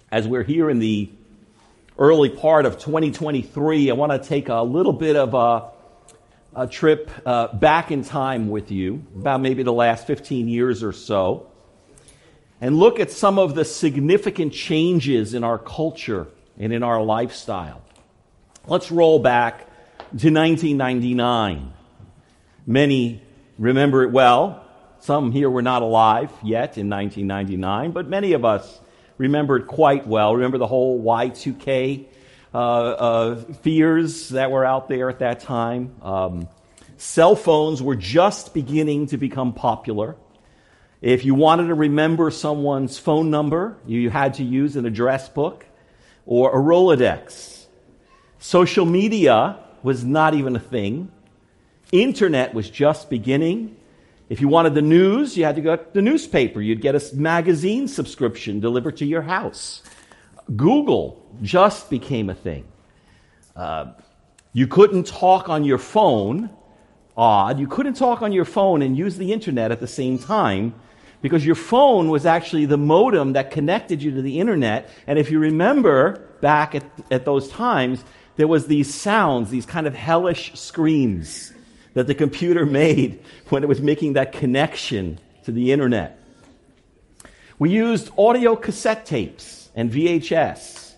As we're here in the early part of 2023, I want to take a little bit of a trip back in time with you, about maybe the last 15 years or so, and look at some of the significant changes in our culture and in our lifestyle. Let's roll back to 1999. Many remember it well. Some here were not alive yet in 1999, but many of us remember it quite well. Remember the whole Y2K fears that were out there at that time. Cell phones were just beginning to become popular. If you wanted to remember someone's phone number, you had to use an address book or a Rolodex. Social media was not even a thing. Internet was just beginning. If you wanted the news, you had to go to the newspaper. You'd get a magazine subscription delivered to your house. Google just became a thing. You couldn't talk on your phone. Odd. You couldn't talk on your phone and use the internet at the same time because your phone was actually the modem that connected you to the internet. And if you remember back at those times, there was these sounds, these kind of hellish screams that the computer made when it was making that connection to the internet. We used audio cassette tapes and VHS,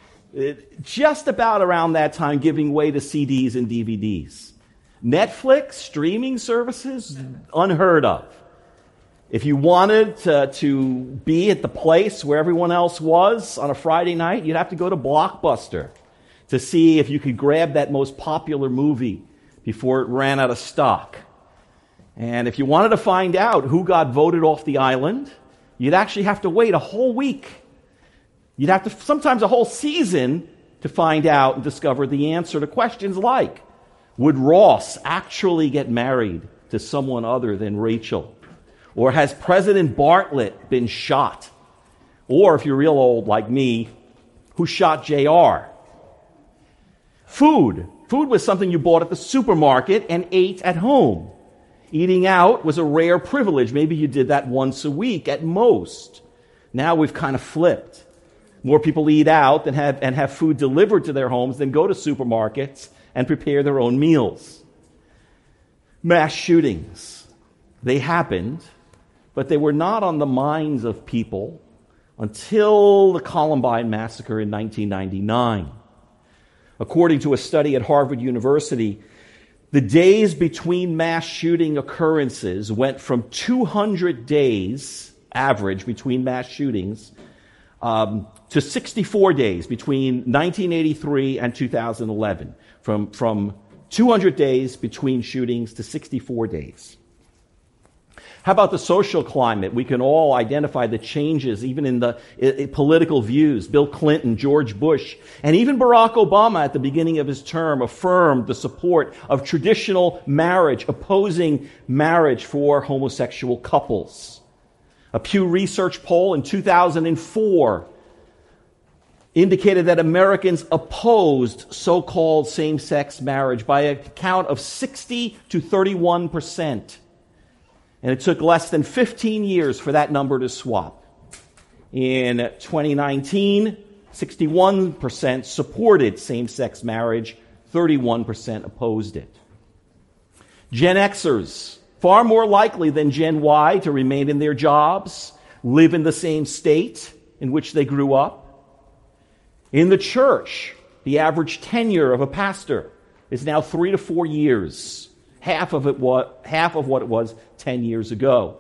just about around that time giving way to CDs and DVDs. Netflix, streaming services, unheard of. If you wanted to be at the place where everyone else was on a Friday night, you'd have to go to Blockbuster to see if you could grab that most popular movie before it ran out of stock. And if you wanted to find out who got voted off the island, you'd actually have to wait a whole week. You'd have to, sometimes a whole season, to find out and discover the answer to questions like, would Ross actually get married to someone other than Rachel? Or has President Bartlett been shot? Or, if you're real old like me, who shot JR? Food. Food was something you bought at the supermarket and ate at home. Eating out was a rare privilege. Maybe you did that once a week at most. Now we've kind of flipped. More people eat out and have food delivered to their homes than go to supermarkets and prepare their own meals. Mass shootings. They happened, but they were not on the minds of people until the Columbine massacre in 1999. According to a study at Harvard University, the days between mass shooting occurrences went from 200 days average between mass shootings to 64 days between 1983 and 2011. From 200 days between shootings to 64 days. How about the social climate? We can all identify the changes, even in the political views. Bill Clinton, George Bush, and even Barack Obama at the beginning of his term affirmed the support of traditional marriage, opposing marriage for homosexual couples. A Pew Research poll in 2004 indicated that Americans opposed so-called same-sex marriage by a count of 60 to 31%. And it took less than 15 years for that number to swap. In 2019, 61% supported same-sex marriage, 31% opposed it. Gen Xers, far more likely than Gen Y to remain in their jobs, live in the same state in which they grew up. In the church, the average tenure of a pastor is now 3 to 4 years. Half of what it was 10 years ago.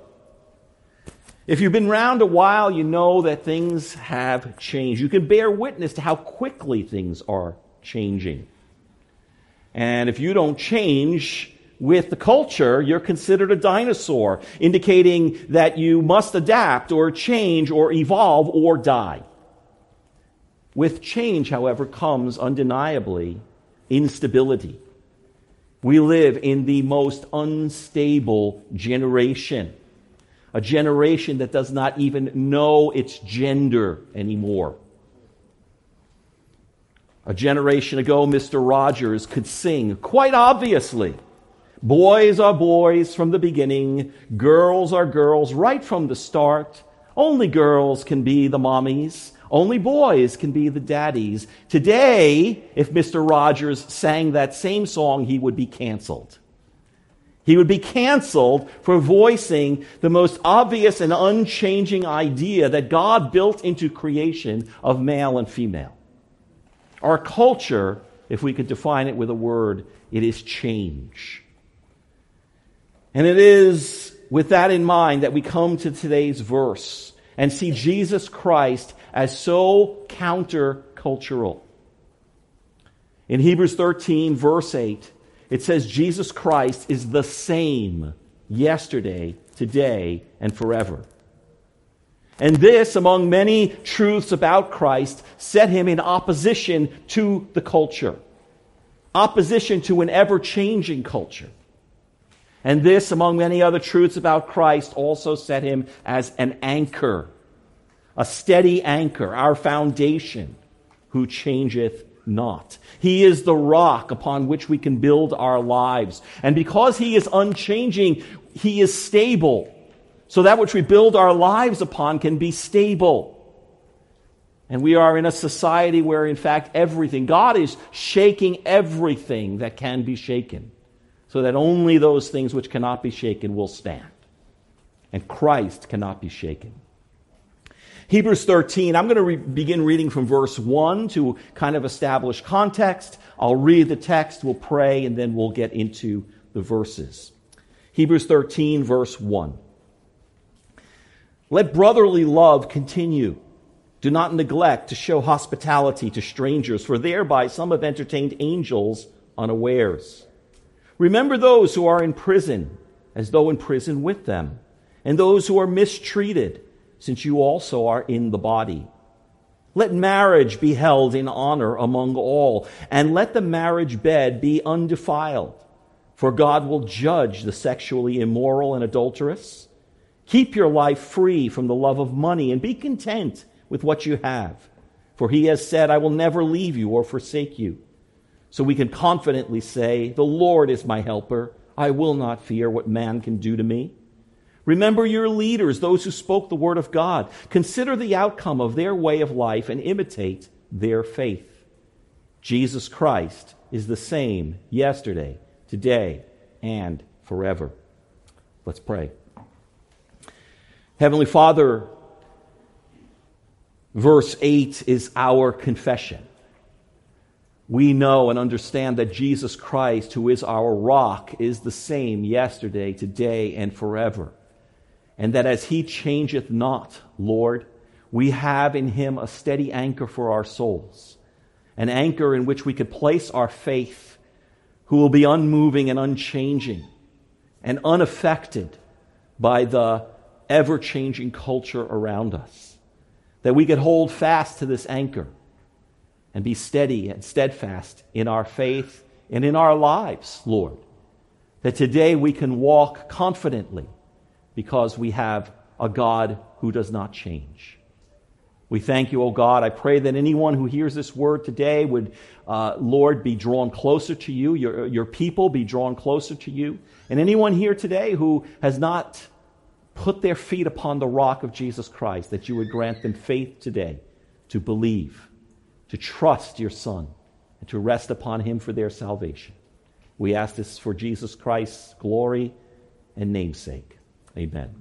If you've been around a while, you know that things have changed. You can bear witness to how quickly things are changing. And if you don't change with the culture, you're considered a dinosaur, indicating that you must adapt or change or evolve or die. With change, however, comes undeniably instability. We live in the most unstable generation, a generation that does not even know its gender anymore. A generation ago, Mr. Rogers could sing quite obviously, "Boys are boys from the beginning, girls are girls right from the start. Only girls can be the mommies. Only boys can be the daddies. Today, if Mr. Rogers sang that same song, he would be canceled. He would be canceled for voicing the most obvious and unchanging idea that God built into creation of male and female. Our culture, if we could define it with a word, it is change. And it is with that in mind that we come to today's verse and see Jesus Christ as so countercultural. In Hebrews 13, verse 8, it says Jesus Christ is the same yesterday, today, and forever. And this, among many truths about Christ, set him in opposition to the culture, opposition to an ever-changing culture. And this, among many other truths about Christ, also set him as an anchor, a steady anchor, our foundation, who changeth not. He is the rock upon which we can build our lives. And because he is unchanging, he is stable. So that which we build our lives upon can be stable. And we are in a society where, in fact, everything, God is shaking everything that can be shaken, so that only those things which cannot be shaken will stand. And Christ cannot be shaken. Hebrews 13, I'm going to begin reading from verse 1 to kind of establish context. I'll read the text, we'll pray, and then we'll get into the verses. Hebrews 13, verse 1. Let brotherly love continue. Do not neglect to show hospitality to strangers, for thereby some have entertained angels unawares. Remember those who are in prison, as though in prison with them, and those who are mistreated, since you also are in the body. Let marriage be held in honor among all, and let the marriage bed be undefiled, for God will judge the sexually immoral and adulterous. Keep your life free from the love of money, and be content with what you have. For he has said, I will never leave you or forsake you. So we can confidently say, the Lord is my helper. I will not fear what man can do to me. Remember your leaders, those who spoke the word of God. Consider the outcome of their way of life and imitate their faith. Jesus Christ is the same yesterday, today, and forever. Let's pray. Heavenly Father, verse 8 is our confession. We know and understand that Jesus Christ, who is our rock, is the same yesterday, today, and forever. And that as he changeth not, Lord, we have in him a steady anchor for our souls, an anchor in which we could place our faith, who will be unmoving and unchanging and unaffected by the ever-changing culture around us. That we could hold fast to this anchor and be steady and steadfast in our faith and in our lives, Lord. That today we can walk confidently because we have a God who does not change. We thank you, O God. I pray that anyone who hears this word today would, Lord, be drawn closer to you, your people be drawn closer to you. And anyone here today who has not put their feet upon the rock of Jesus Christ, that you would grant them faith today to believe, to trust your Son, and to rest upon him for their salvation. We ask this for Jesus Christ's glory and namesake. Amen.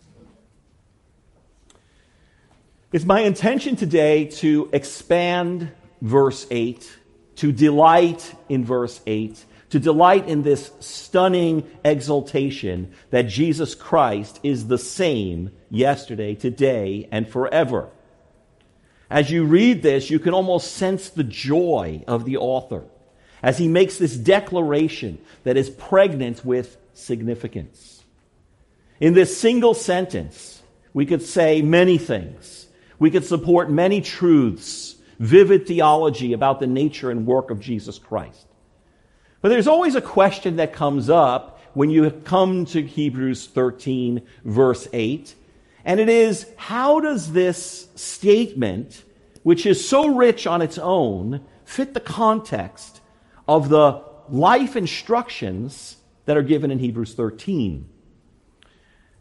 It's my intention today to expand verse 8, to delight in verse 8, to delight in this stunning exaltation that Jesus Christ is the same yesterday, today, and forever. As you read this, you can almost sense the joy of the author as he makes this declaration that is pregnant with significance. In this single sentence, we could say many things. We could support many truths, vivid theology about the nature and work of Jesus Christ. But there's always a question that comes up when you come to Hebrews 13, verse 8. And it is, how does this statement, which is so rich on its own, fit the context of the life instructions that are given in Hebrews 13?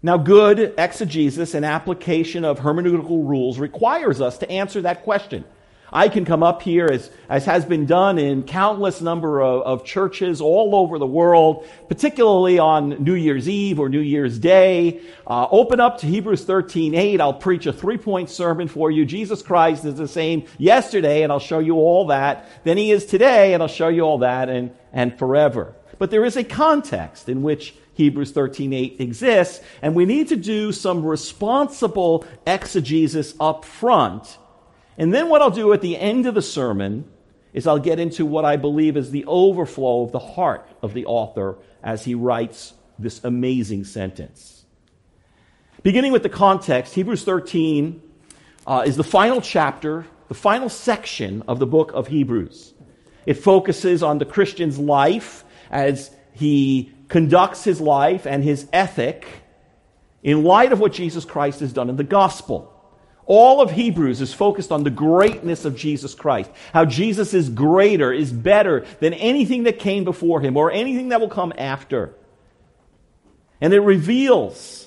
Now, good exegesis and application of hermeneutical rules requires us to answer that question. I can come up here, as has been done in countless number of churches all over the world, particularly on New Year's Eve or New Year's Day. Open up to Hebrews 13:8. I'll preach a 3-point sermon for you. Jesus Christ is the same yesterday, and I'll show you all that. Then he is today, and I'll show you all that, and forever. But there is a context in which Hebrews 13:8 exists, and we need to do some responsible exegesis up front. And then what I'll do at the end of the sermon is I'll get into what I believe is the overflow of the heart of the author as he writes this amazing sentence. Beginning with the context, Hebrews 13 is the final chapter, the final section of the book of Hebrews. It focuses on the Christian's life as he conducts his life and his ethic in light of what Jesus Christ has done in the gospel. All of Hebrews is focused on the greatness of Jesus Christ, how Jesus is greater, is better than anything that came before him or anything that will come after. And it reveals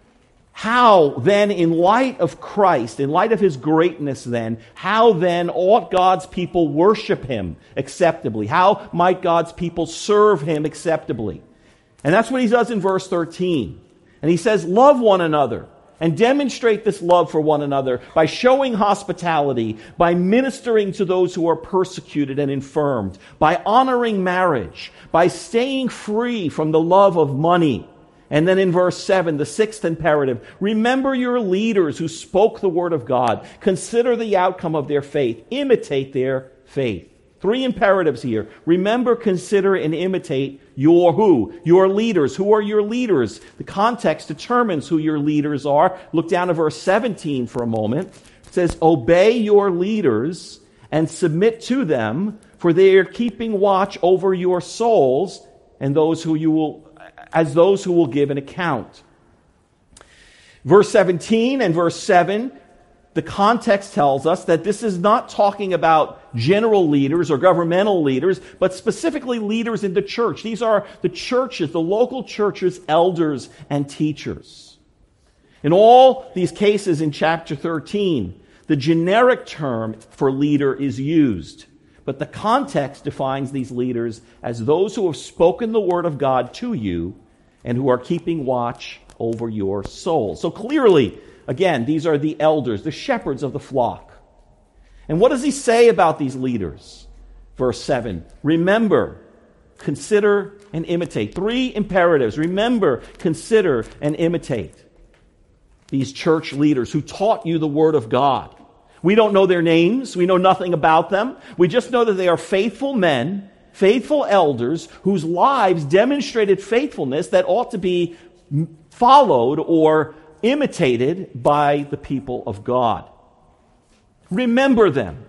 how then, in light of Christ, in light of his greatness then, how then ought God's people worship him acceptably? How might God's people serve him acceptably? And that's what he does in verse 13. And he says, love one another. And demonstrate this love for one another by showing hospitality, by ministering to those who are persecuted and infirmed, by honoring marriage, by staying free from the love of money. And then in verse 7, the sixth imperative, remember your leaders who spoke the word of God. Consider the outcome of their faith. Imitate their faith. 3 imperatives here. Remember, consider, and imitate your who? Your leaders. Who are your leaders? The context determines who your leaders are. Look down to verse 17 for a moment. It says, obey your leaders and submit to them, for they are keeping watch over your souls and those who will give an account. Verse 17 and verse 7, the context tells us that this is not talking about general leaders or governmental leaders, but specifically leaders in the church. These are the churches, the local churches, elders and teachers. In all these cases in chapter 13, the generic term for leader is used, but the context defines these leaders as those who have spoken the word of God to you and who are keeping watch over your soul. So clearly, again, these are the elders, the shepherds of the flock. And what does he say about these leaders? Verse 7, remember, consider, and imitate. 3 imperatives. Remember, consider, and imitate. These church leaders who taught you the word of God. We don't know their names. We know nothing about them. We just know that they are faithful men, faithful elders, whose lives demonstrated faithfulness that ought to be followed or imitated by the people of God. Remember them.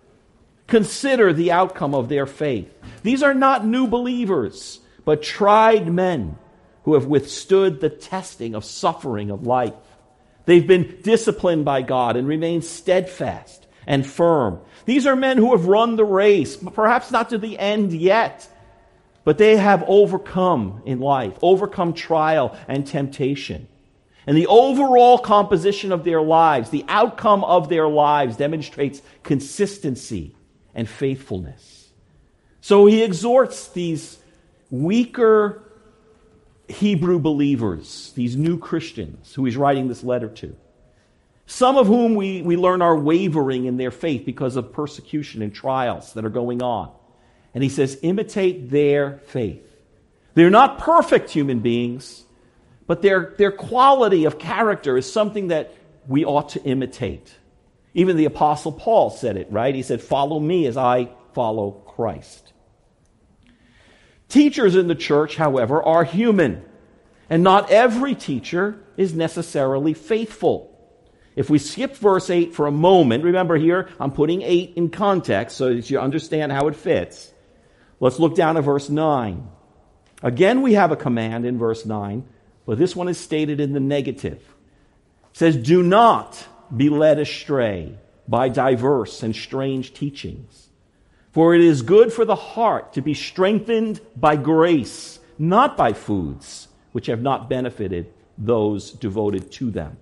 Consider the outcome of their faith. These are not new believers, but tried men who have withstood the testing of suffering of life. They've been disciplined by God and remained steadfast and firm. These are men who have run the race, perhaps not to the end yet, but they have overcome in life, overcome trial and temptation. And the overall composition of their lives, the outcome of their lives, demonstrates consistency and faithfulness. So he exhorts these weaker Hebrew believers, these new Christians who he's writing this letter to, some of whom we learn are wavering in their faith because of persecution and trials that are going on. And he says, imitate their faith. They're not perfect human beings, but their quality of character is something that we ought to imitate. Even the Apostle Paul said it, right? He said, follow me as I follow Christ. Teachers in the church, however, are human, and not every teacher is necessarily faithful. If we skip verse 8 for a moment, remember here, I'm putting 8 in context so that you understand how it fits. Let's look down at verse 9. Again, we have a command in verse 9, but this one is stated in the negative. It says, do not be led astray by diverse and strange teachings. For it is good for the heart to be strengthened by grace, not by foods which have not benefited those devoted to them.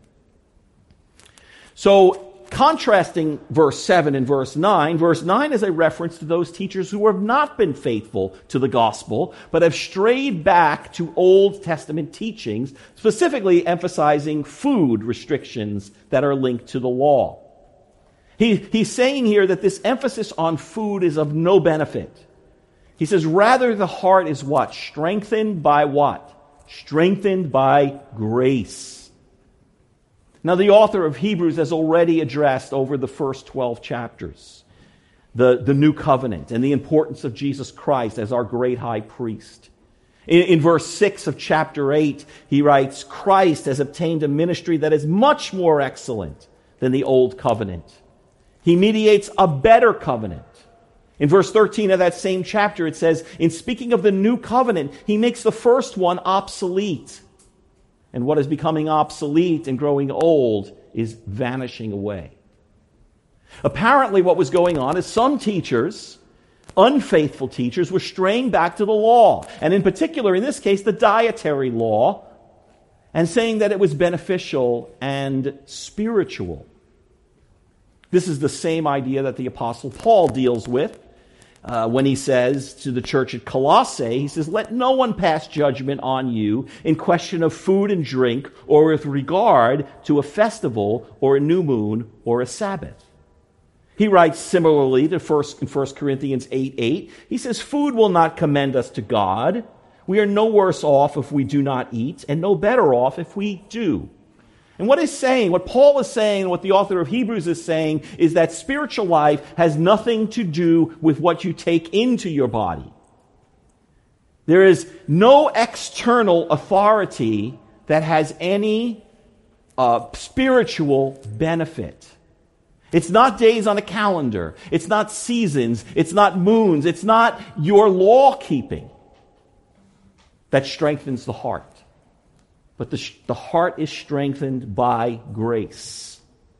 So, contrasting verse 7 and verse 9 is a reference to those teachers who have not been faithful to the gospel, but have strayed back to Old Testament teachings, specifically emphasizing food restrictions that are linked to the law. He's saying here that this emphasis on food is of no benefit. He says, rather the heart is what? Strengthened by what? Strengthened by grace. Now, the author of Hebrews has already addressed over the first 12 chapters the new covenant and the importance of Jesus Christ as our great high priest. In verse 6 of chapter 8, he writes, Christ has obtained a ministry that is much more excellent than the old covenant. He mediates a better covenant. In verse 13 of that same chapter, it says, in speaking of the new covenant, he makes the first one obsolete. And what is becoming obsolete and growing old is vanishing away. Apparently what was going on is some teachers, unfaithful teachers, were straying back to the law. And in particular, in this case, the dietary law, and saying that it was beneficial and spiritual. This is the same idea that the Apostle Paul deals with when he says to the church at Colossae, he says, let no one pass judgment on you in question of food and drink, or with regard to a festival, or a new moon, or a Sabbath. He writes similarly to in 1 Corinthians 8:8. He says, food will not commend us to God. We are no worse off if we do not eat, and no better off if we do. And what Paul is saying, what the author of Hebrews is saying, is that spiritual life has nothing to do with what you take into your body. There is no external authority that has any spiritual benefit. It's not days on a calendar. It's not seasons. It's not moons. It's not your law keeping that strengthens the heart. But the heart is strengthened by grace.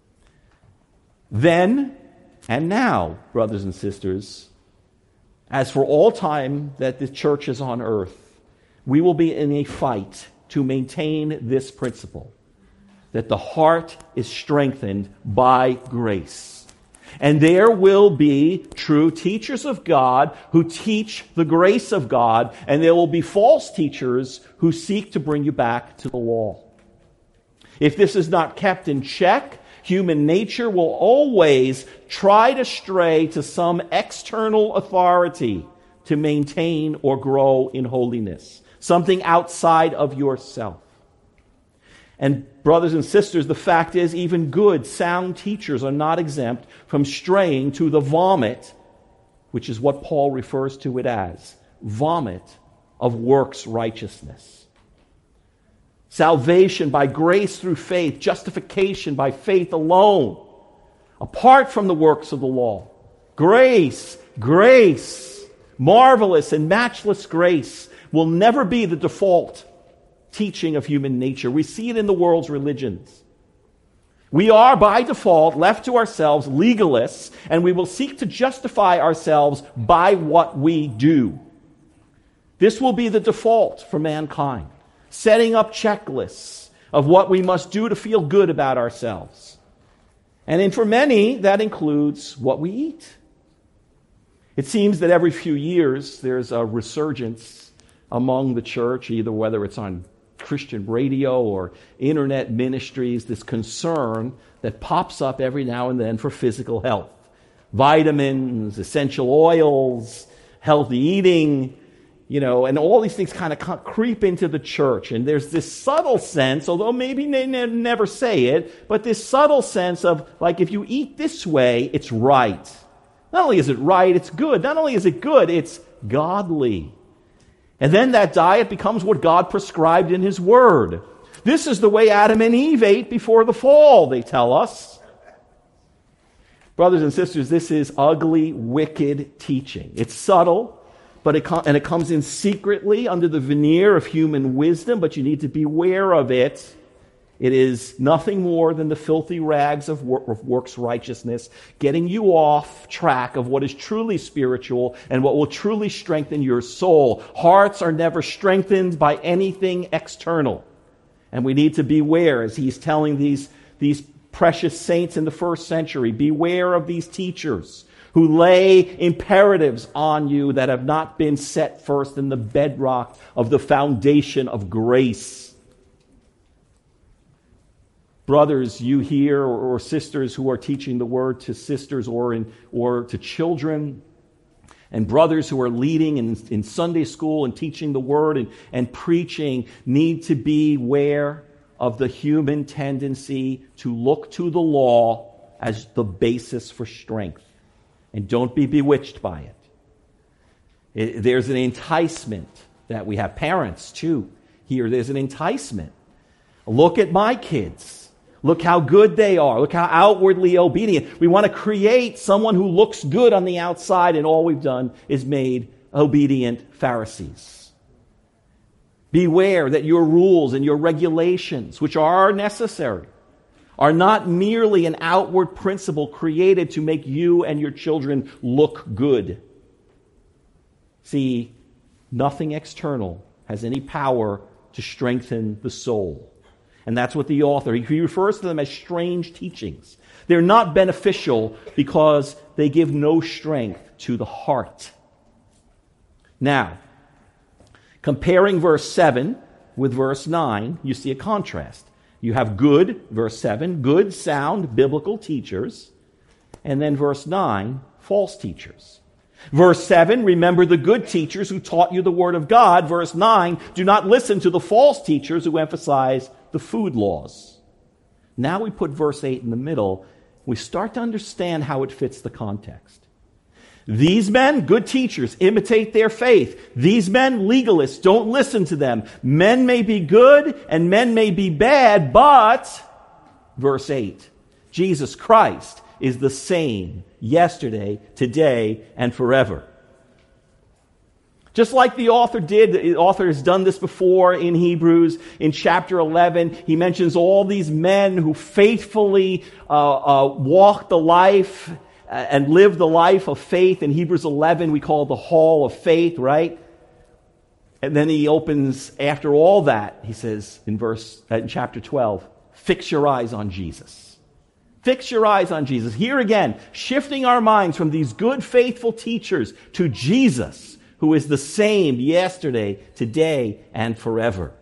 Then and now, brothers and sisters, as for all time that the church is on earth, we will be in a fight to maintain this principle, that the heart is strengthened by grace. And there will be true teachers of God who teach the grace of God, and there will be false teachers who seek to bring you back to the law. If this is not kept in check, human nature will always try to stray to some external authority to maintain or grow in holiness, something outside of yourself. And brothers and sisters, the fact is, even good, sound teachers are not exempt from straying to the vomit, which is what Paul refers to it as, vomit of works righteousness. Salvation by grace through faith, justification by faith alone, apart from the works of the law. Grace, marvelous and matchless grace will never be the default teaching of human nature. We see it in the world's religions. We are, by default, left to ourselves legalists, and we will seek to justify ourselves by what we do. This will be the default for mankind, setting up checklists of what we must do to feel good about ourselves. And for many, that includes what we eat. It seems that every few years there's a resurgence among the church, either whether it's on Christian radio or internet ministries, this concern that pops up every now and then for physical health. Vitamins, essential oils, healthy eating, and all these things kind of creep into the church. And there's this subtle sense, although maybe they never say it, but this subtle sense of, like, if you eat this way, it's right. Not only is it right, it's good. Not only is it good, it's godly. And then that diet becomes what God prescribed in His Word. This is the way Adam and Eve ate before the fall, they tell us. Brothers and sisters, this is ugly, wicked teaching. It's subtle, but it comes in secretly under the veneer of human wisdom, but you need to beware of it. It is nothing more than the filthy rags of works righteousness, getting you off track of what is truly spiritual and what will truly strengthen your soul. Hearts are never strengthened by anything external. And we need to beware, as he's telling these precious saints in the first century, beware of these teachers who lay imperatives on you that have not been set first in the bedrock of the foundation of grace. Brothers, you here, or sisters who are teaching the word to sisters or to children, and brothers who are leading in Sunday school and teaching the word and preaching, need to beware of the human tendency to look to the law as the basis for strength. And don't be bewitched by it. There's an enticement that we have. Parents, too. Here, there's an enticement. Look at my kids. Look how good they are. Look how outwardly obedient. We want to create someone who looks good on the outside, and all we've done is made obedient Pharisees. Beware that your rules and your regulations, which are necessary, are not merely an outward principle created to make you and your children look good. See, nothing external has any power to strengthen the soul. And that's what the author, he refers to them as strange teachings. They're not beneficial because they give no strength to the heart. Now, comparing verse 7 with verse 9, you see a contrast. You have good, verse 7, good, sound, biblical teachers. And then verse 9, false teachers. Verse 7, remember the good teachers who taught you the word of God. Verse 9, do not listen to the false teachers who emphasize the food laws. Now we put verse 8 in the middle. We start to understand how it fits the context. These men, good teachers, imitate their faith. These men, legalists, don't listen to them. Men may be good and men may be bad, but, verse 8, Jesus Christ is the same yesterday, today, and forever. Just like the author did, the author has done this before in Hebrews. In chapter 11, he mentions all these men who faithfully walked the life and lived the life of faith. In Hebrews 11, we call it the hall of faith, right? And then he opens, after all that, he says in chapter 12, fix your eyes on Jesus. Fix your eyes on Jesus. Here again, shifting our minds from these good, faithful teachers to Jesus, who is the same yesterday, today, and forever.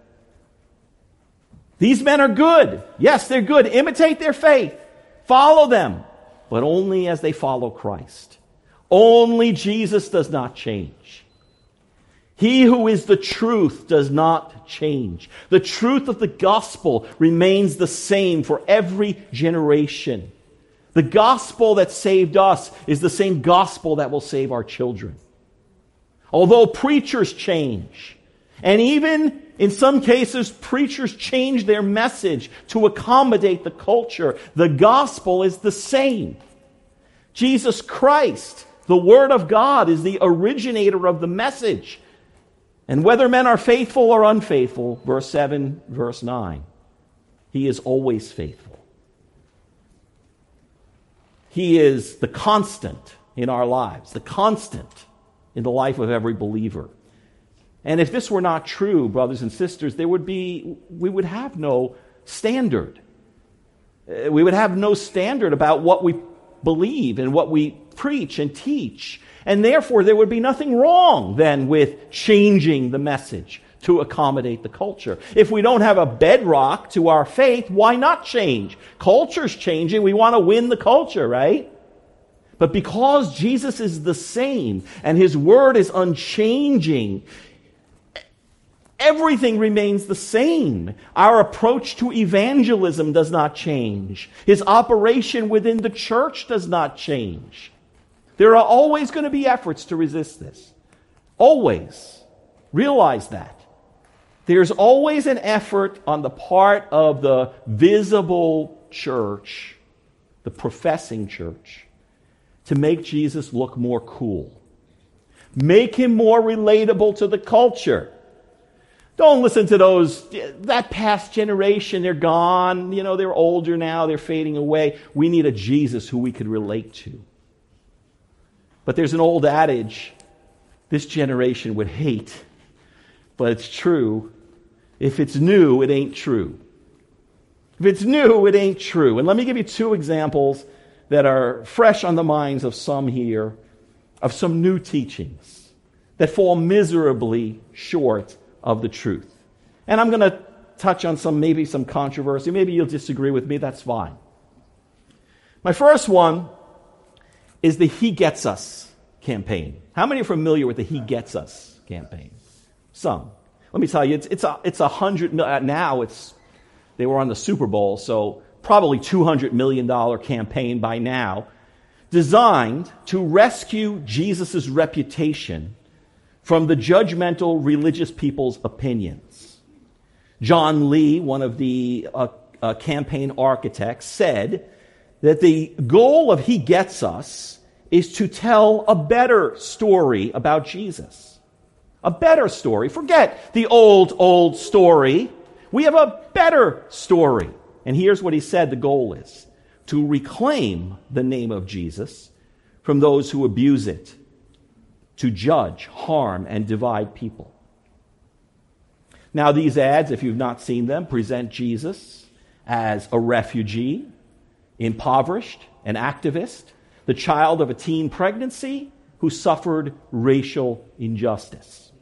These men are good. Yes, they're good. Imitate their faith. Follow them. But only as they follow Christ. Only Jesus does not change. He who is the truth does not change. The truth of the gospel remains the same for every generation. The gospel that saved us is the same gospel that will save our children. Although preachers change, and even in some cases preachers change their message to accommodate the culture, the gospel is the same. Jesus Christ, the Word of God, is the originator of the message. And whether men are faithful or unfaithful, verse 7, verse 9, He is always faithful. He is the constant in our lives, the constant in the life of every believer. And if this were not true, brothers and sisters, we would have no standard. We would have no standard about what we believe and what we preach and teach. And therefore, there would be nothing wrong then with changing the message to accommodate the culture. If we don't have a bedrock to our faith, why not change? Culture's changing. We want to win the culture, right? But because Jesus is the same and His Word is unchanging, everything remains the same. Our approach to evangelism does not change. His operation within the church does not change. There are always going to be efforts to resist this. Always. Realize that. There's always an effort on the part of the visible church, the professing church, to make Jesus look more cool. Make Him more relatable to the culture. Don't listen to that past generation. They're gone. They're older now. They're fading away. We need a Jesus who we could relate to. But there's an old adage this generation would hate, but it's true. If it's new, it ain't true. If it's new, it ain't true. And let me give you two examples that are fresh on the minds of some here, of some new teachings that fall miserably short of the truth. And I'm going to touch on maybe some controversy. Maybe you'll disagree with me. That's fine. My first one is the He Gets Us campaign. How many are familiar with the He Gets Us campaign? Some. Let me tell you, it's $100 million. Now they were on the Super Bowl, so probably $200 million campaign by now, designed to rescue Jesus' reputation from the judgmental religious people's opinions. John Lee, one of the campaign architects, said that the goal of He Gets Us is to tell a better story about Jesus. A better story. Forget the old story. We have a better story. And here's what he said the goal is: to reclaim the name of Jesus from those who abuse it, to judge, harm, and divide people. Now, these ads, if you've not seen them, present Jesus as a refugee, impoverished, an activist, the child of a teen pregnancy who suffered racial injustice.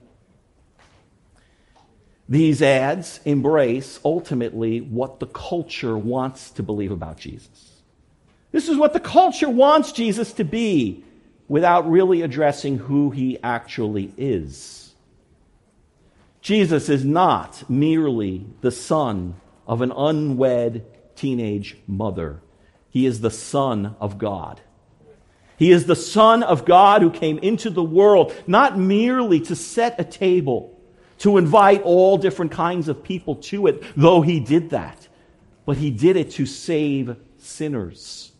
These ads embrace ultimately what the culture wants to believe about Jesus. This is what the culture wants Jesus to be, without really addressing who he actually is. Jesus is not merely the son of an unwed teenage mother. He is the Son of God. He is the Son of God who came into the world not merely to set a table, to invite all different kinds of people to it, though he did that, but he did it to save sinners.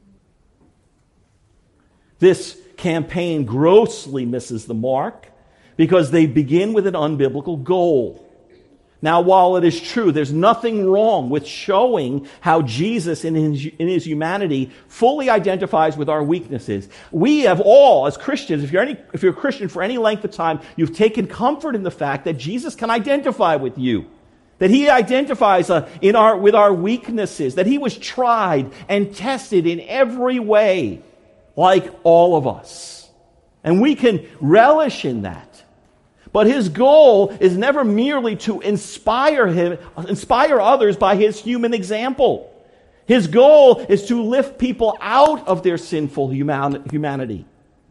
This campaign grossly misses the mark because they begin with an unbiblical goal. Now, while it is true, there's nothing wrong with showing how Jesus in his humanity fully identifies with our weaknesses. We have all, as Christians, if you're a Christian for any length of time, you've taken comfort in the fact that Jesus can identify with you. That he identifies with our weaknesses. That he was tried and tested in every way, like all of us. And we can relish in that. But his goal is never merely to inspire others by his human example. His goal is to lift people out of their sinful humanity.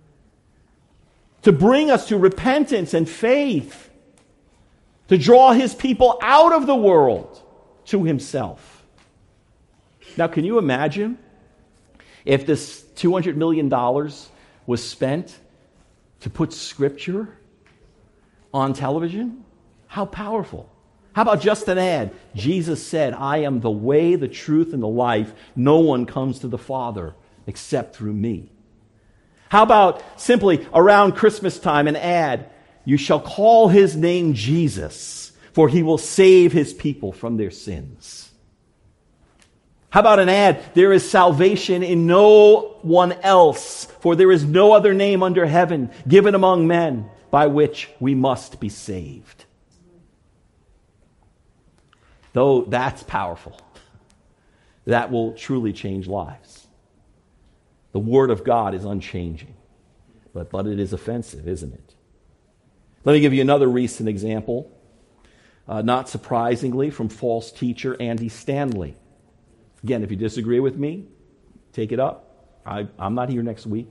To bring us to repentance and faith. To draw his people out of the world to himself. Now, can you imagine if this $200 million was spent to put Scripture on television? How powerful. How about just an ad? Jesus said, I am the way, the truth, and the life. No one comes to the Father except through me. How about simply around Christmas time an ad? You shall call his name Jesus, for he will save his people from their sins. How about an ad? There is salvation in no one else, for there is no other name under heaven given among men by which we must be saved. Though that's powerful, that will truly change lives. The Word of God is unchanging, but it is offensive, isn't it? Let me give you another recent example, not surprisingly, from false teacher Andy Stanley. Again, if you disagree with me, take it up. I'm not here next week.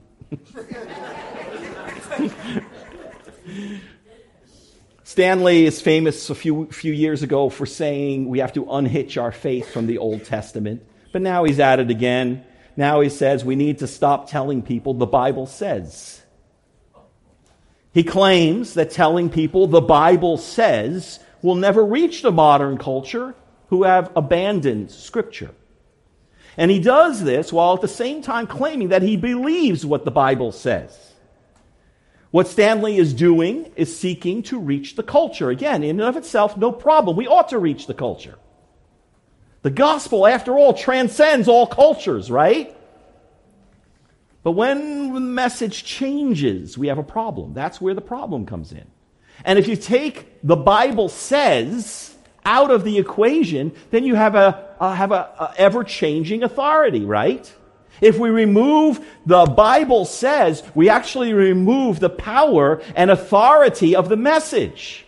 Stanley is famous a few years ago for saying we have to unhitch our faith from the Old Testament. But now he's at it again. Now he says we need to stop telling people the Bible says. He claims that telling people the Bible says will never reach the modern culture who have abandoned Scripture. And he does this while at the same time claiming that he believes what the Bible says. What Stanley is doing is seeking to reach the culture. Again, in and of itself, no problem. We ought to reach the culture. The gospel, after all, transcends all cultures, right? But when the message changes, we have a problem. That's where the problem comes in. And if you take the Bible says out of the equation, then you have a ever-changing authority, right? If we remove the Bible says, we actually remove the power and authority of the message.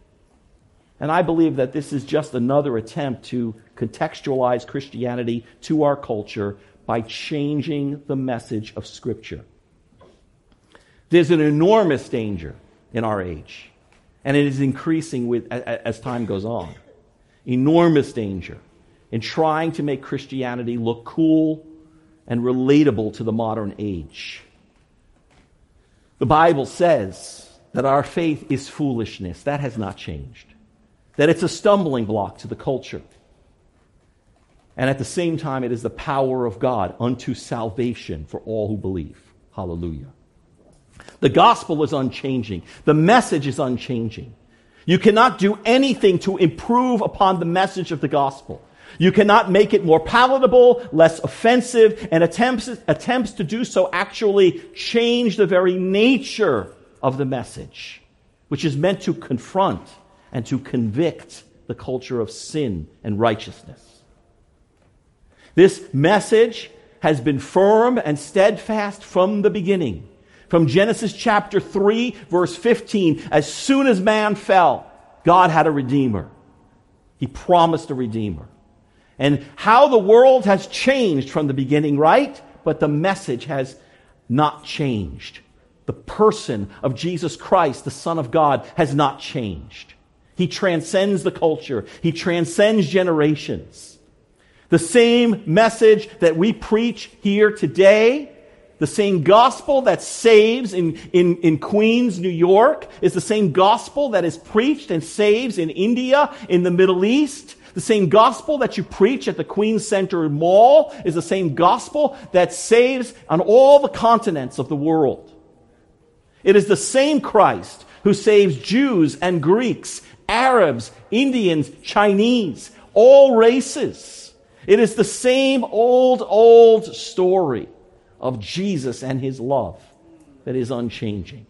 And I believe that this is just another attempt to contextualize Christianity to our culture by changing the message of Scripture. There's an enormous danger in our age, and it is increasing as time goes on. Enormous danger in trying to make Christianity look cool and relatable to the modern age. The Bible says that our faith is foolishness. That has not changed. That it's a stumbling block to the culture. And at the same time, it is the power of God unto salvation for all who believe. Hallelujah. The gospel is unchanging. The message is unchanging. You cannot do anything to improve upon the message of the gospel. You cannot make it more palatable, less offensive, and attempts to do so actually change the very nature of the message, which is meant to confront and to convict the culture of sin and righteousness. This message has been firm and steadfast from the beginning. From Genesis chapter 3, verse 15, as soon as man fell, God had a redeemer. He promised a redeemer. And how the world has changed from the beginning, right? But the message has not changed. The person of Jesus Christ, the Son of God, has not changed. He transcends the culture. He transcends generations. The same message that we preach here today, the same gospel that saves in Queens, New York, is the same gospel that is preached and saves in India, in the Middle East. The same gospel that you preach at the Queens Center Mall is the same gospel that saves on all the continents of the world. It is the same Christ who saves Jews and Greeks, Arabs, Indians, Chinese, all races. It is the same old story of Jesus and his love that is unchanging.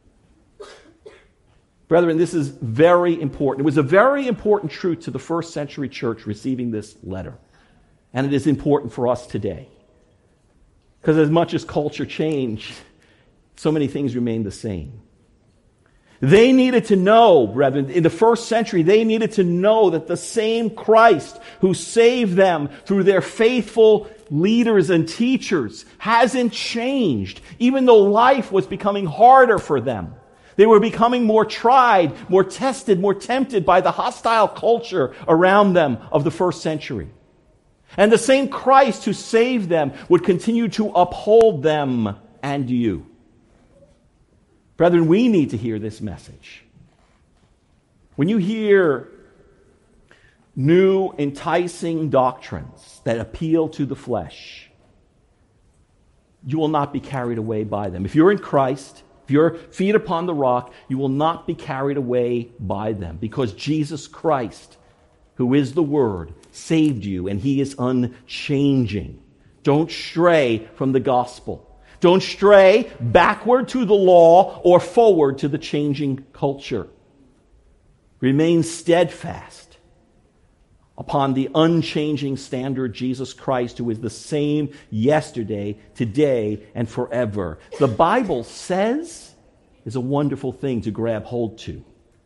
Brethren, this is very important. It was a very important truth to the first century church receiving this letter. And it is important for us today. Because as much as culture changed, so many things remain the same. They needed to know, brethren, in the first century, they needed to know that the same Christ who saved them through their faithful leaders and teachers hasn't changed, even though life was becoming harder for them. They were becoming more tried, more tested, more tempted by the hostile culture around them of the first century. And the same Christ who saved them would continue to uphold them and you. Brethren, we need to hear this message. When you hear new, enticing doctrines that appeal to the flesh, you will not be carried away by them. If you're in Christ, if your feet upon the rock, you will not be carried away by them, because Jesus Christ, who is the Word, saved you, and he is unchanging. Don't stray from the gospel. Don't stray backward to the law or forward to the changing culture. Remain steadfast upon the unchanging standard, Jesus Christ, who is the same yesterday, today, and forever. The Bible says is a wonderful thing to grab hold to.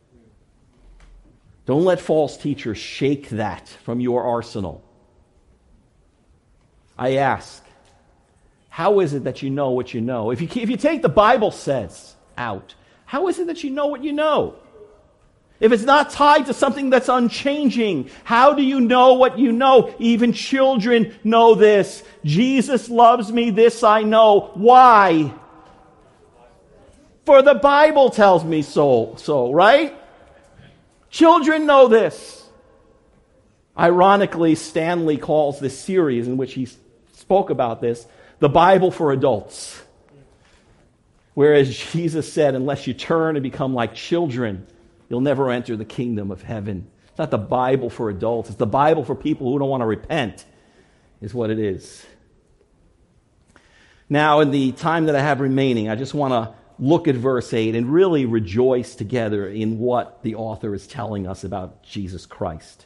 Don't let false teachers shake that from your arsenal. I ask, how is it that you know what you know? If you take the Bible says out, how is it that you know what you know? If it's not tied to something that's unchanging, how do you know what you know? Even children know this. Jesus loves me, this I know. Why? For the Bible tells me so, right? Children know this. Ironically, Stanley calls this series in which he spoke about this, the Bible for adults. Whereas Jesus said, unless you turn and become like children, you'll never enter the kingdom of heaven. It's not the Bible for adults. It's the Bible for people who don't want to repent, is what it is. Now, in the time that I have remaining, I just want to look at verse 8 and really rejoice together in what the author is telling us about Jesus Christ.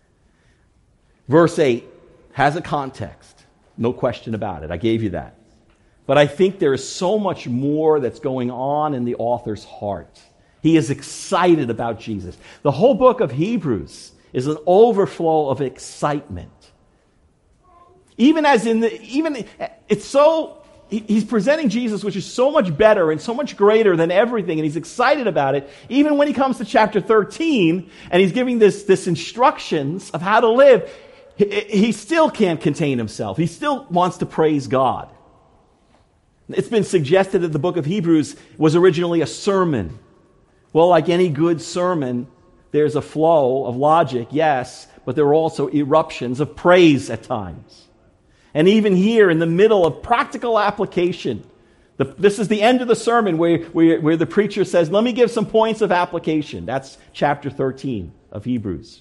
Verse 8 has a context, no question about it. I gave you that. But I think there is so much more that's going on in the author's heart. He is excited about Jesus. The whole book of Hebrews is an overflow of excitement. He's presenting Jesus, which is so much better and so much greater than everything, and he's excited about it. Even when he comes to chapter 13, and he's giving this instructions of how to live, he still can't contain himself. He still wants to praise God. It's been suggested that the book of Hebrews was originally a sermon. Well, like any good sermon, there's a flow of logic, yes, but there are also eruptions of praise at times. And even here, in the middle of practical application, this is the end of the sermon where the preacher says, let me give some points of application. That's chapter 13 of Hebrews.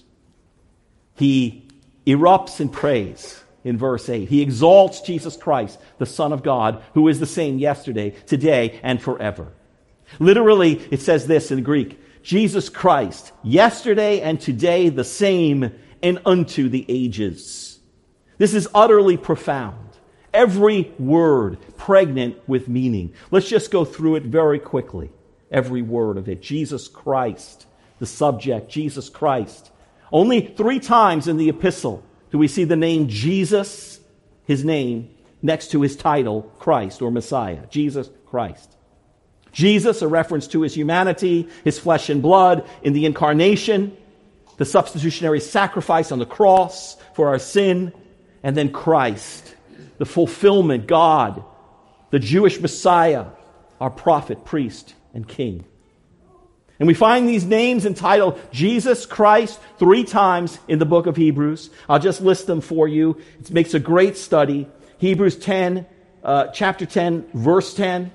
He erupts in praise in verse 8. He exalts Jesus Christ, the Son of God, who is the same yesterday, today, and forever. Literally, it says this in Greek, Jesus Christ, yesterday and today the same, and unto the ages. This is utterly profound. Every word pregnant with meaning. Let's just go through it very quickly. Every word of it. Jesus Christ, the subject, Jesus Christ. Only 3 times in the epistle do we see the name Jesus, his name, next to his title, Christ or Messiah. Jesus Christ. Jesus, a reference to his humanity, his flesh and blood in the incarnation, the substitutionary sacrifice on the cross for our sin, and then Christ, the fulfillment, God, the Jewish Messiah, our prophet, priest, and king. And we find these names entitled Jesus Christ 3 times in the book of Hebrews. I'll just list them for you. It makes a great study. Hebrews 10, chapter 10, verse 10,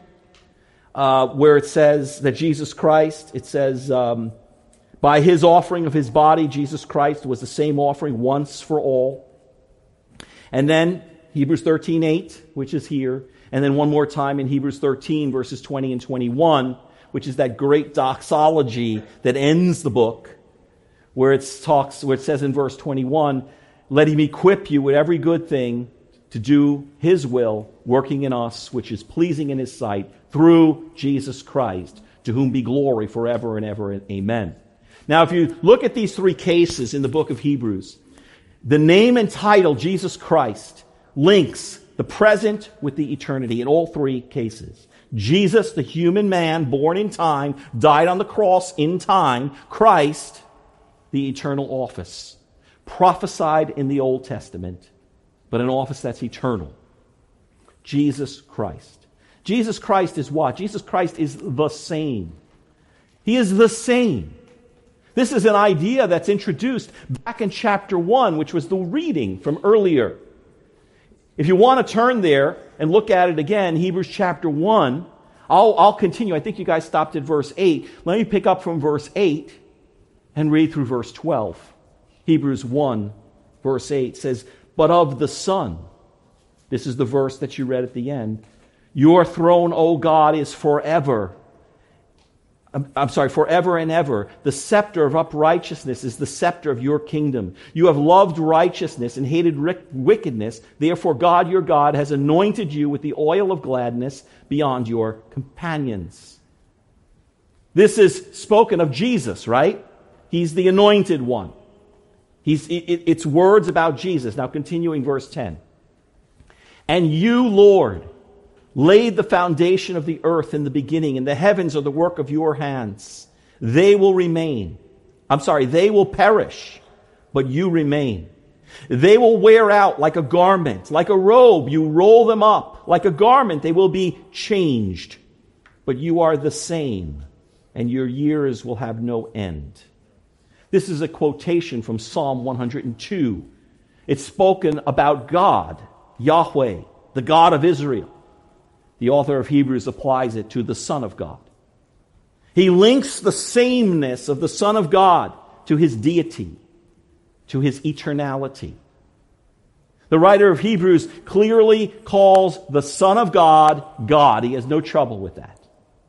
where it says that Jesus Christ, it says, by his offering of his body, Jesus Christ was the same offering once for all. And then Hebrews 13:8, which is here. And then one more time in Hebrews 13, verses 20 and 21, which is that great doxology that ends the book, where it says in verse 21, let him equip you with every good thing to do his will, working in us, which is pleasing in his sight, through Jesus Christ, to whom be glory forever and ever. Amen. Now, if you look at these 3 cases in the book of Hebrews, the name and title, Jesus Christ, links the present with the eternity in all 3 cases. Jesus, the human man, born in time, died on the cross in time. Christ, the eternal office, prophesied in the Old Testament, but an office that's eternal. Jesus Christ. Jesus Christ is what? Jesus Christ is the same. He is the same. This is an idea that's introduced back in chapter 1, which was the reading from earlier. If you want to turn there and look at it again, Hebrews chapter 1, I'll continue. I think you guys stopped at verse 8. Let me pick up from verse 8 and read through verse 12. Hebrews 1, verse 8 says, but of the Son, this is the verse that you read at the end, your throne, O God, is forever. Forever and ever. The scepter of uprightness is the scepter of your kingdom. You have loved righteousness and hated wickedness. Therefore, God, your God, has anointed you with the oil of gladness beyond your companions. This is spoken of Jesus, right? He's the anointed one. It's words about Jesus. Now, continuing verse 10. And you, Lord, laid the foundation of the earth in the beginning, and the heavens are the work of your hands. They will perish, but you remain. They will wear out like a garment, like a robe. You roll them up. Like a garment, they will be changed. But you are the same, and your years will have no end. This is a quotation from Psalm 102. It's spoken about God, Yahweh, the God of Israel. The author of Hebrews applies it to the Son of God. He links the sameness of the Son of God to his deity, to his eternality. The writer of Hebrews clearly calls the Son of God, God. He has no trouble with that.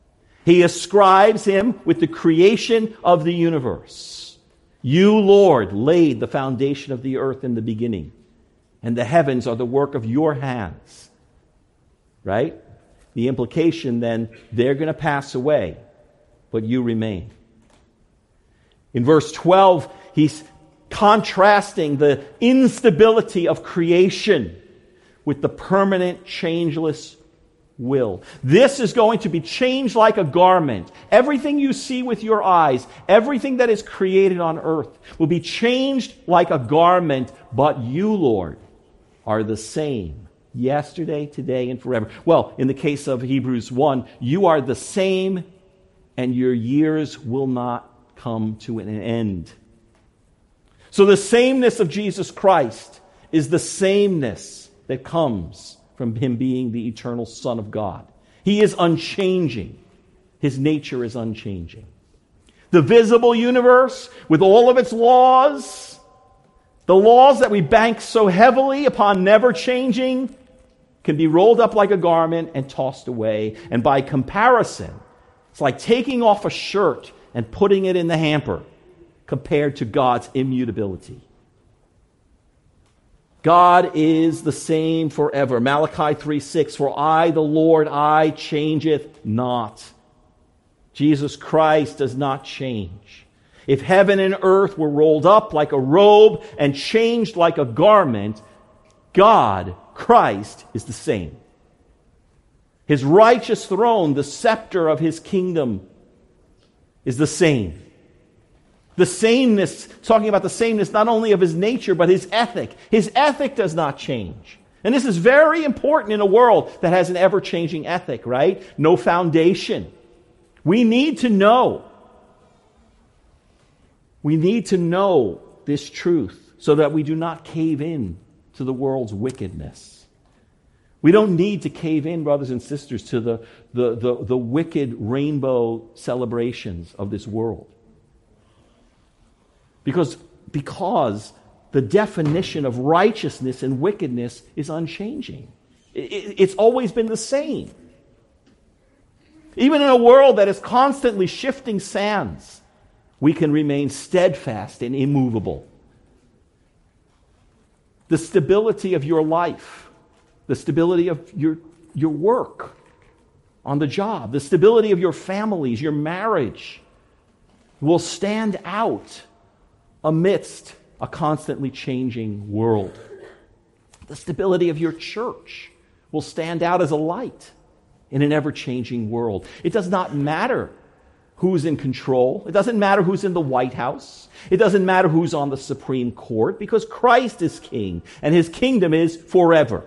He ascribes him with the creation of the universe. You, Lord, laid the foundation of the earth in the beginning, and the heavens are the work of your hands. Right? The implication then, they're going to pass away, but you remain. In verse 12, he's contrasting the instability of creation with the permanent, changeless will. This is going to be changed like a garment. Everything you see with your eyes, everything that is created on earth will be changed like a garment, but you, Lord, are the same yesterday, today, and forever. Well, in the case of Hebrews 1, you are the same and your years will not come to an end. So the sameness of Jesus Christ is the sameness that comes from him being the eternal Son of God. He is unchanging. His nature is unchanging. The visible universe, with all of its laws, the laws that we bank so heavily upon never changing, can be rolled up like a garment and tossed away. And by comparison, it's like taking off a shirt and putting it in the hamper compared to God's immutability. God is the same forever. Malachi 3:6, for I, the Lord, I changeth not. Jesus Christ does not change. If heaven and earth were rolled up like a robe and changed like a garment, God, Christ, is the same. His righteous throne, the scepter of his kingdom, is the same. The sameness, talking about the sameness not only of his nature, but his ethic. His ethic does not change. And this is very important in a world that has an ever-changing ethic, right? No foundation. We need to know. We need to know this truth so that we do not cave in to the world's wickedness. We don't need to cave in, brothers and sisters, to the wicked rainbow celebrations of this world. Because the definition of righteousness and wickedness is unchanging. It's always been the same. Even in a world that is constantly shifting sands, we can remain steadfast and immovable. The stability of your life, the stability of your work on the job, the stability of your families, your marriage, will stand out amidst a constantly changing world. The stability of your church will stand out as a light in an ever-changing world. It does not matter who's in control. It doesn't matter who's in the White House. It doesn't matter who's on the Supreme Court, because Christ is king and his kingdom is forever.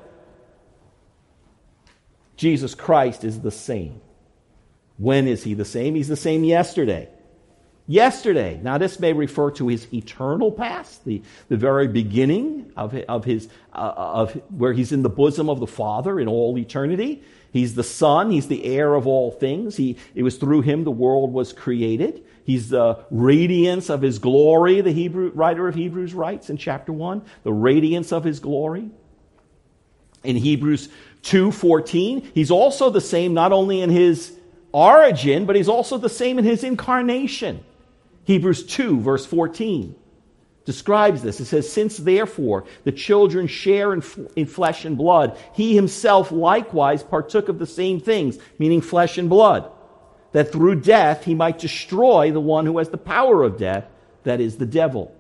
Jesus Christ is the same. When is he the same? He's the same yesterday. Yesterday. Now, this may refer to his eternal past, the very beginning of where he's in the bosom of the Father in all eternity. He's the Son. He's the heir of all things. It was through him the world was created. He's the radiance of his glory, the Hebrew writer of Hebrews writes in chapter 1. The radiance of his glory. In Hebrews 2:14, he's also the same not only in his origin, but he's also the same in his incarnation. Hebrews 2, verse 14, describes this. It says, since therefore the children share in flesh and blood, he himself likewise partook of the same things, meaning flesh and blood, that through death he might destroy the one who has the power of death, that is the devil.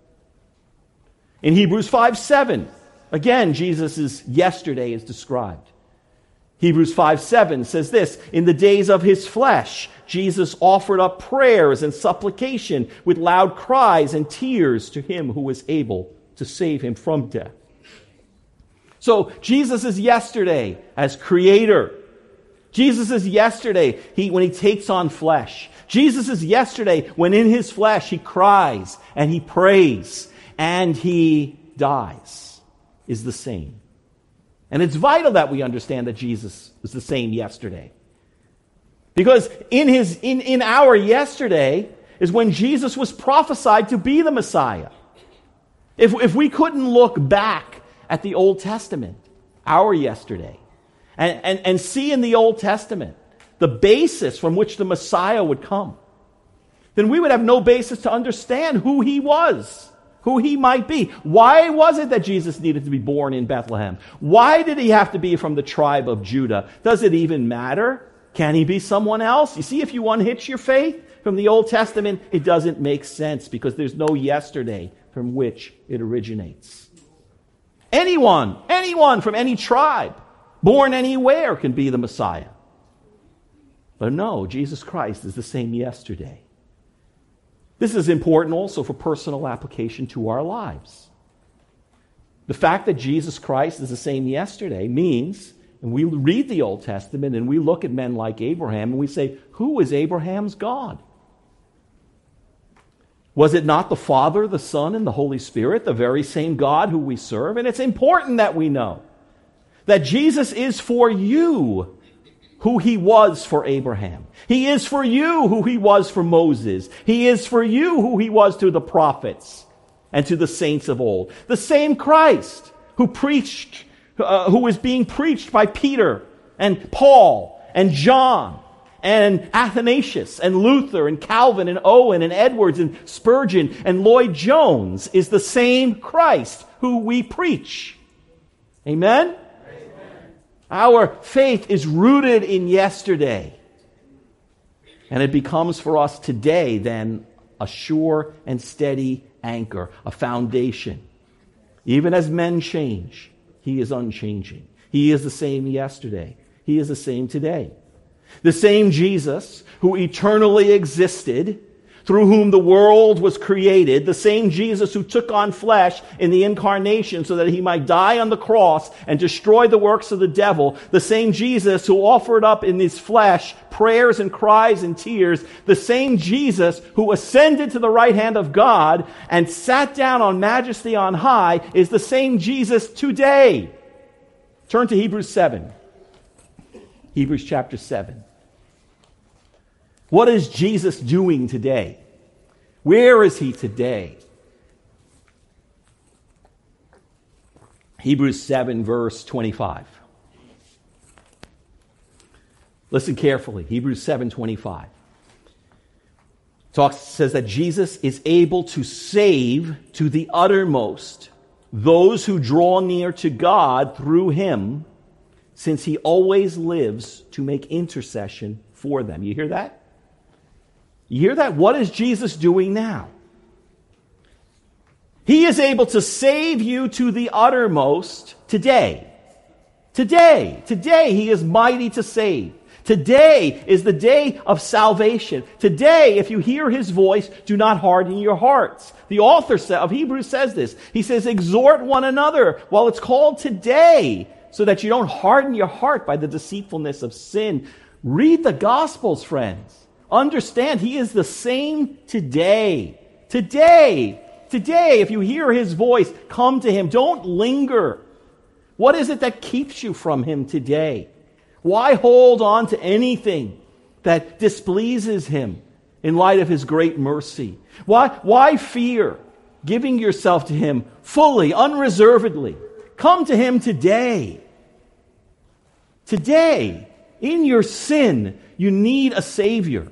In Hebrews 5:7, again, Jesus' yesterday is described. Hebrews 5:7 says this, in the days of his flesh, Jesus offered up prayers and supplication with loud cries and tears to him who was able to save him from death. So Jesus is yesterday as creator. Jesus is yesterday when he takes on flesh. Jesus is yesterday when in his flesh he cries and he prays and he dies, is the same. And it's vital that we understand that Jesus was the same yesterday. Because in our yesterday is when Jesus was prophesied to be the Messiah. If we couldn't look back at the Old Testament, our yesterday, and see in the Old Testament the basis from which the Messiah would come, then we would have no basis to understand who he was, who he might be. Why was it that Jesus needed to be born in Bethlehem? Why did he have to be from the tribe of Judah? Does it even matter? Can he be someone else? You see, if you unhitch your faith from the Old Testament, it doesn't make sense because there's no yesterday from which it originates. Anyone from any tribe, born anywhere, can be the Messiah. But no, Jesus Christ is the same yesterday. This is important also for personal application to our lives. The fact that Jesus Christ is the same yesterday means, and we read the Old Testament and we look at men like Abraham and we say, who is Abraham's God? Was it not the Father, the Son, and the Holy Spirit, the very same God who we serve? And it's important that we know that Jesus is for you who he was for Abraham. He is for you who he was for Moses. He is for you who he was to the prophets and to the saints of old. The same Christ who was being preached by Peter and Paul and John and Athanasius and Luther and Calvin and Owen and Edwards and Spurgeon and Lloyd Jones is the same Christ who we preach. Amen? Our faith is rooted in yesterday. And it becomes for us today then a sure and steady anchor, a foundation. Even as men change, he is unchanging. He is the same yesterday. He is the same today. The same Jesus who eternally existed, through whom the world was created, the same Jesus who took on flesh in the incarnation so that he might die on the cross and destroy the works of the devil, the same Jesus who offered up in his flesh prayers and cries and tears, the same Jesus who ascended to the right hand of God and sat down on majesty on high is the same Jesus today. Turn to Hebrews 7. Hebrews chapter 7. What is Jesus doing today? Where is he today? Hebrews 7, verse 25. Listen carefully. Hebrews 7:25. Says that Jesus is able to save to the uttermost those who draw near to God through him, since he always lives to make intercession for them. You hear that? You hear that? What is Jesus doing now? He is able to save you to the uttermost today. Today he is mighty to save. Today is the day of salvation. Today, if you hear his voice, do not harden your hearts. The author of Hebrews says this. He says, exhort one another while it's called today, so that you don't harden your heart by the deceitfulness of sin. Read the Gospels, friends. Understand, he is the same today. Today, if you hear his voice, come to him. Don't linger. What is it that keeps you from him today? Why hold on to anything that displeases him in light of his great mercy? Why fear giving yourself to him fully, unreservedly? Come to him today. Today, in your sin, you need a Savior.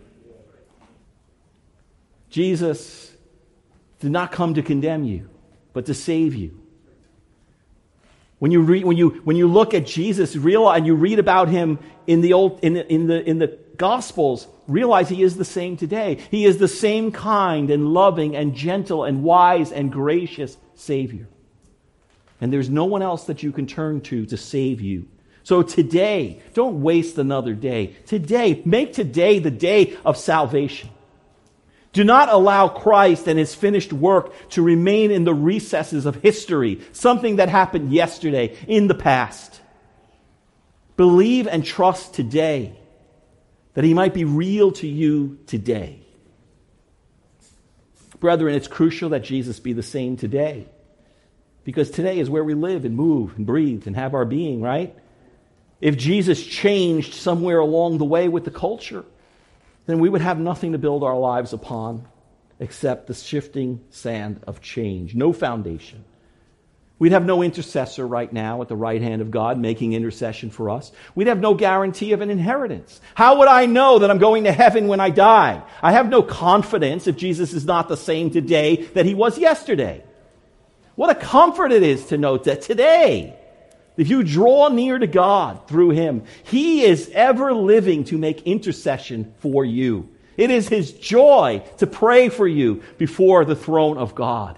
Jesus did not come to condemn you, but to save you. When you look at Jesus, realize, and you read about him in the Gospels, realize he is the same today. He is the same kind and loving and gentle and wise and gracious Savior. And there's no one else that you can turn to save you. So today, don't waste another day. Today, make today the day of salvation. Do not allow Christ and his finished work to remain in the recesses of history, something that happened yesterday, in the past. Believe and trust today that he might be real to you today. Brethren, it's crucial that Jesus be the same today, because today is where we live and move and breathe and have our being, right? If Jesus changed somewhere along the way with the culture, then we would have nothing to build our lives upon except the shifting sand of change. No foundation. We'd have no intercessor right now at the right hand of God making intercession for us. We'd have no guarantee of an inheritance. How would I know that I'm going to heaven when I die? I have no confidence if Jesus is not the same today that he was yesterday. What a comfort it is to know that today, if you draw near to God through him, he is ever living to make intercession for you. It is his joy to pray for you before the throne of God.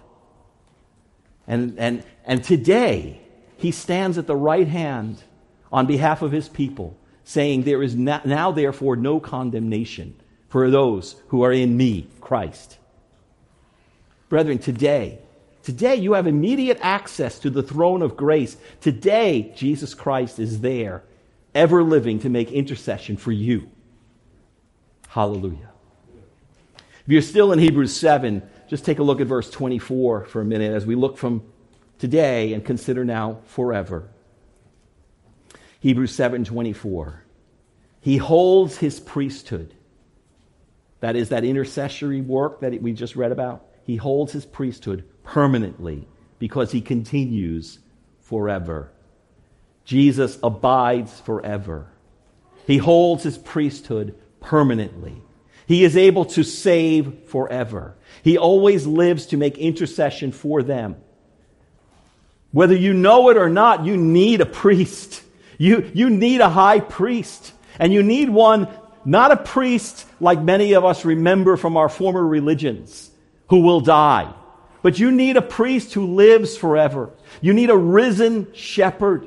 And today, he stands at the right hand on behalf of his people, saying, there is now therefore no condemnation for those who are in me, Christ. Brethren, today you have immediate access to the throne of grace. Today, Jesus Christ is there, ever living to make intercession for you. Hallelujah. If you're still in Hebrews 7, just take a look at verse 24 for a minute as we look from today and consider now forever. Hebrews 7:24. He holds his priesthood. That is that intercessory work that we just read about. He holds his priesthood permanently because he continues forever. Jesus abides forever. He holds his priesthood permanently. He is able to save forever. He always lives to make intercession for them. Whether you know it or not, you need a priest. You need a high priest. And you need one, not a priest like many of us remember from our former religions, who will die. But you need a priest who lives forever. You need a risen shepherd.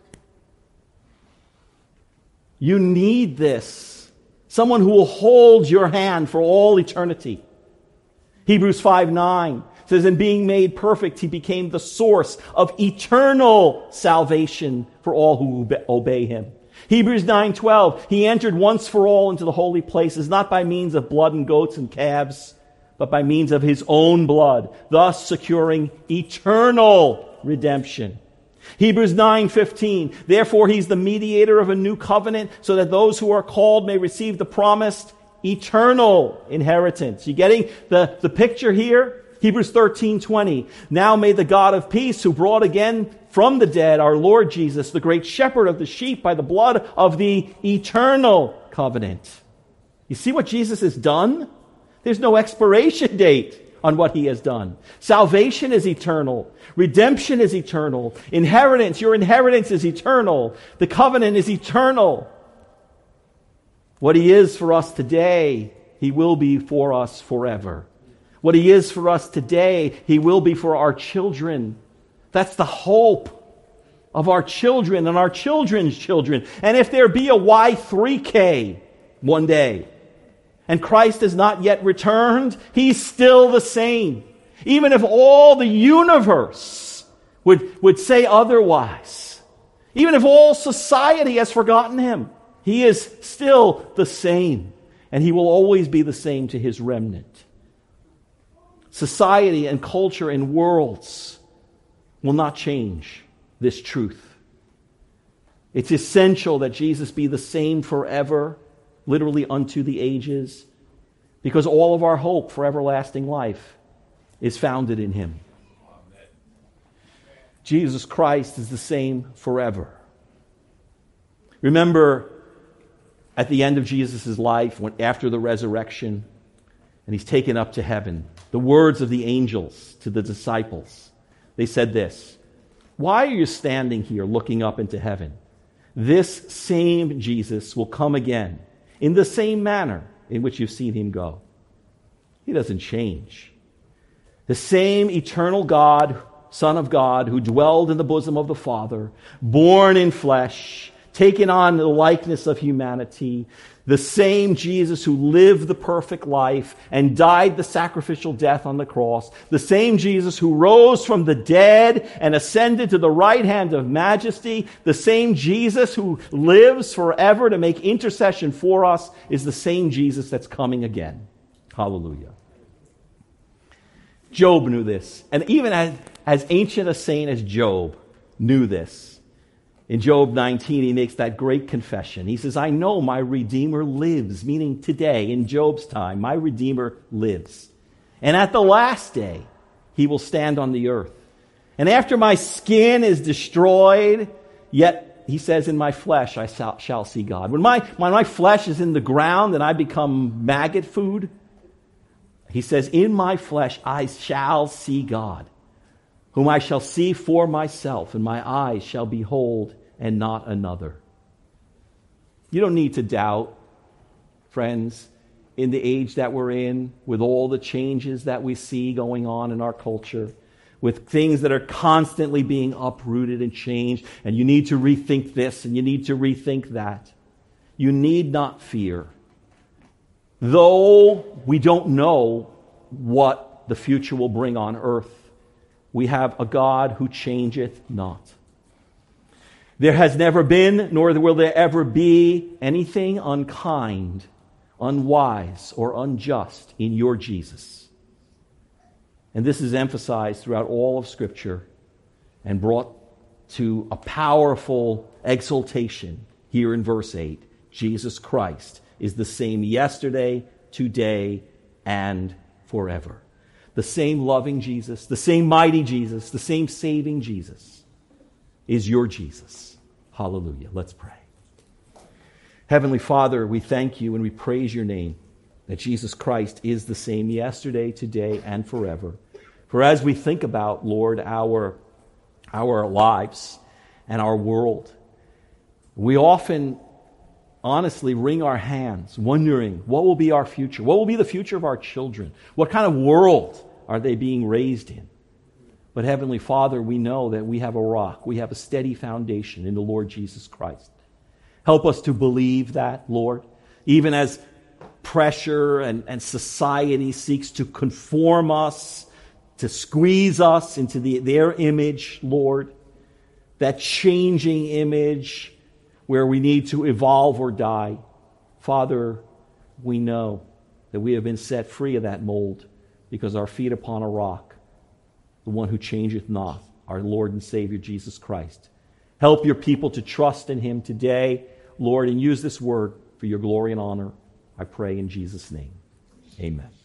You need this. Someone who will hold your hand for all eternity. Hebrews 5:9 says, in being made perfect, he became the source of eternal salvation for all who obey him. Hebrews 9:12, he entered once for all into the holy places, not by means of blood and goats and calves, but by means of his own blood, thus securing eternal redemption. Hebrews 9:15, therefore he's the mediator of a new covenant, so that those who are called may receive the promised eternal inheritance. You getting the picture here? Hebrews 13:20, now may the God of peace, who brought again from the dead our Lord Jesus, the great shepherd of the sheep, by the blood of the eternal covenant. You see what Jesus has done? There's no expiration date on what he has done. Salvation is eternal. Redemption is eternal. Inheritance, your inheritance is eternal. The covenant is eternal. What he is for us today, he will be for us forever. What he is for us today, he will be for our children. That's the hope of our children and our children's children. And if there be a Y3K one day, and Christ has not yet returned, he's still the same. Even if all the universe would say otherwise, even if all society has forgotten him, he is still the same. And he will always be the same to his remnant. Society and culture and worlds will not change this truth. It's essential that Jesus be the same forever, literally unto the ages, because all of our hope for everlasting life is founded in him. Amen. Jesus Christ is the same forever. Remember, at the end of Jesus' life, after the resurrection, and he's taken up to heaven, the words of the angels to the disciples. They said this, why are you standing here looking up into heaven? This same Jesus will come again in the same manner in which you've seen him go. He doesn't change. The same eternal God, Son of God, who dwelled in the bosom of the Father, born in flesh, taken on the likeness of humanity, the same Jesus who lived the perfect life and died the sacrificial death on the cross, the same Jesus who rose from the dead and ascended to the right hand of majesty, the same Jesus who lives forever to make intercession for us, is the same Jesus that's coming again. Hallelujah. Job knew this, and even as ancient a saint as Job knew this. In Job 19, he makes that great confession. He says, I know my Redeemer lives, meaning today, in Job's time, my Redeemer lives. And at the last day, he will stand on the earth. And after my skin is destroyed, yet, he says, in my flesh I shall see God. When my flesh is in the ground and I become maggot food, he says, in my flesh I shall see God, whom I shall see for myself, and my eyes shall behold and not another. You don't need to doubt, friends, in the age that we're in, with all the changes that we see going on in our culture, with things that are constantly being uprooted and changed, and you need to rethink this and you need to rethink that. You need not fear. Though we don't know what the future will bring on earth, we have a God who changeth not. There has never been, nor will there ever be, anything unkind, unwise, or unjust in your Jesus. And this is emphasized throughout all of Scripture and brought to a powerful exaltation here in verse 8. Jesus Christ is the same yesterday, today, and forever. The same loving Jesus, the same mighty Jesus, the same saving Jesus is your Jesus. Hallelujah. Let's pray. Heavenly Father, we thank you and we praise your name, that Jesus Christ is the same yesterday, today, and forever. For as we think about, Lord, our lives and our world, we often honestly wring our hands, wondering what will be our future? What will be the future of our children? What kind of world are they being raised in? But Heavenly Father, we know that we have a rock. We have a steady foundation in the Lord Jesus Christ. Help us to believe that, Lord, even as pressure and society seeks to conform us, to squeeze us into their image, Lord, that changing image where we need to evolve or die. Father, we know that we have been set free of that mold because our feet upon a rock, the one who changeth not, our Lord and Savior Jesus Christ. Help your people to trust in him today, Lord, and use this word for your glory and honor. I pray in Jesus' name. Amen.